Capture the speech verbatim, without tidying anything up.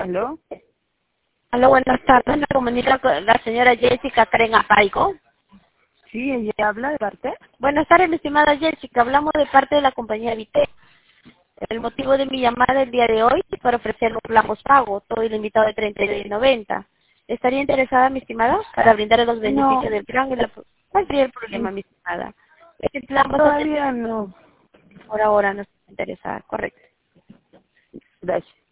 ¿Aló? Hola, buenas tardes. Me comunica con la señora Jessica Karen Apaico. Sí, ella habla de parte. Buenas tardes, mi estimada Jessica. Hablamos de parte de la compañía Vite. El motivo de mi llamada el día de hoy es para ofrecer un plan postpago, todo ilimitado de treinta y nueve noventa. ¿Estaría interesada, mi estimada, para brindarle los beneficios No, del plan? Y la... ¿Cuál sería el problema, mi estimada? Este plan va a tener todavía no. por ahora no está interesada, correcto. Gracias.